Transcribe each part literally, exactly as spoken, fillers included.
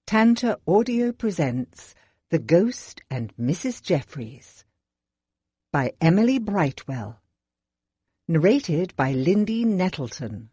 Tantor Audio presents The Ghost and Missus Jeffries by Emily Brightwell. Narrated by Lindy Nettleton.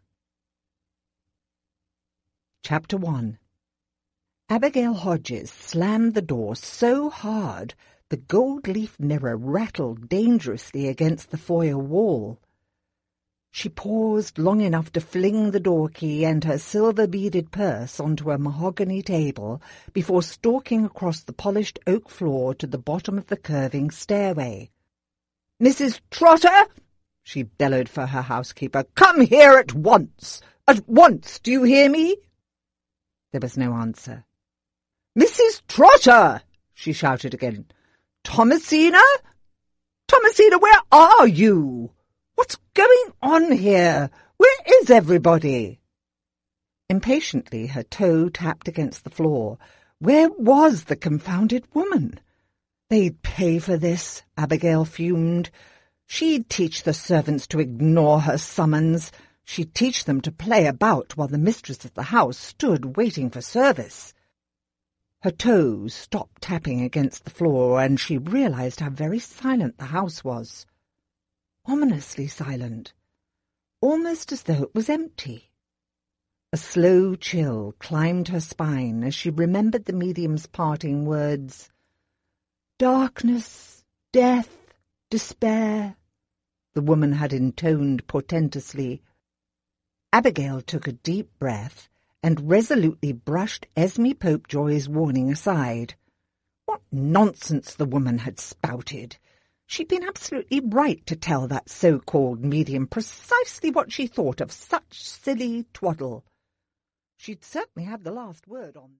Chapter one. Abigail Hodges slammed the door so hard the gold-leaf mirror rattled dangerously against the foyer wall. She paused long enough to fling the door key and her silver-beaded purse onto a mahogany table before stalking across the polished oak floor to the bottom of the curving stairway. "Missus Trotter!" she bellowed for her housekeeper. "Come here at once! At once! Do you hear me?" There was no answer. "Missus Trotter!" she shouted again. "Thomasina? Thomasina, where are you? What's going on here? Where is everybody?" Impatiently, her toe tapped against the floor. Where was the confounded woman? They'd pay for this, Abigail fumed. She'd teach the servants to ignore her summons. She'd teach them to play about while the mistress of the house stood waiting for service. Her toes stopped tapping against the floor, and she realized how very silent the house was. Ominously silent, almost as though it was empty. A slow chill climbed her spine as she remembered the medium's parting words. "Darkness, death, despair," the woman had intoned portentously. Abigail took a deep breath and resolutely brushed Esme Popejoy's warning aside. What nonsense the woman had spouted! She'd been absolutely right to tell that so-called medium precisely what she thought of such silly twaddle. She'd certainly have the last word on